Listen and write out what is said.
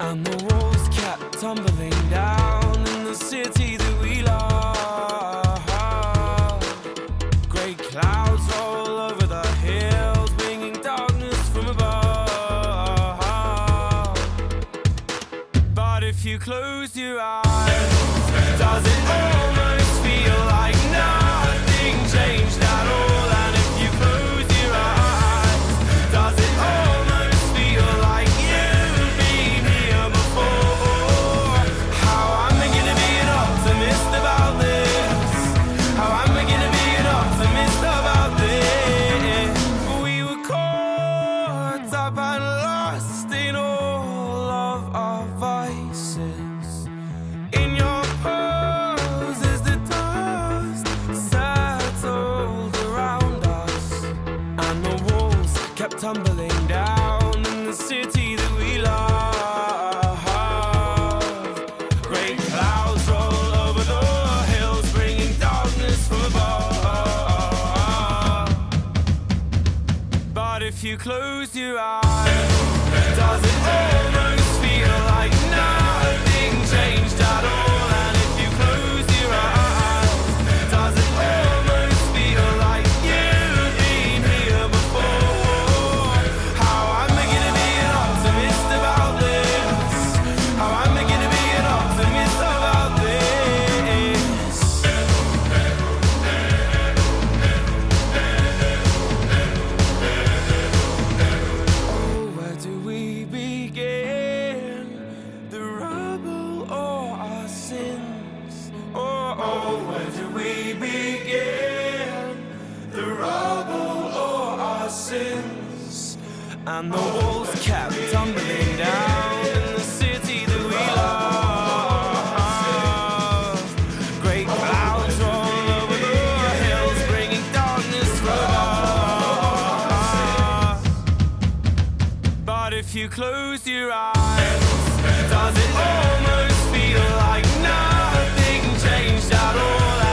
And the walls kept tumbling down in the city that we love. Great clouds roll over the hills, bringing darkness from above. But if you close your eyes, does it almost feel like nothing changed at all? And if you close your eyes, does it almost feel like you've been here before? How am I gonna be an optimist about this? How am I gonna be an optimist about this? We were caught up and lost in all of our vices. In your pose as the dust settled around us, and the walls kept tumbling down in the city that we love. Great clouds roll over the hills, bringing darkness from above. But if you close your eyes, does it almost feel like nothing changed at all? And if you close your eyes, does it almost feel like you've been here before? How am I gonna be an optimist about this? How am I gonna be an optimist about this? Oh, where do we begin? The rubble or our sins? Oh, where do we begin? The rubble or our sins? And the walls kept tumbling down in the city that we love. Great clouds roll over the hills, bringing darkness from above. But if you close your eyes, does it almost feel like nothing changed at all?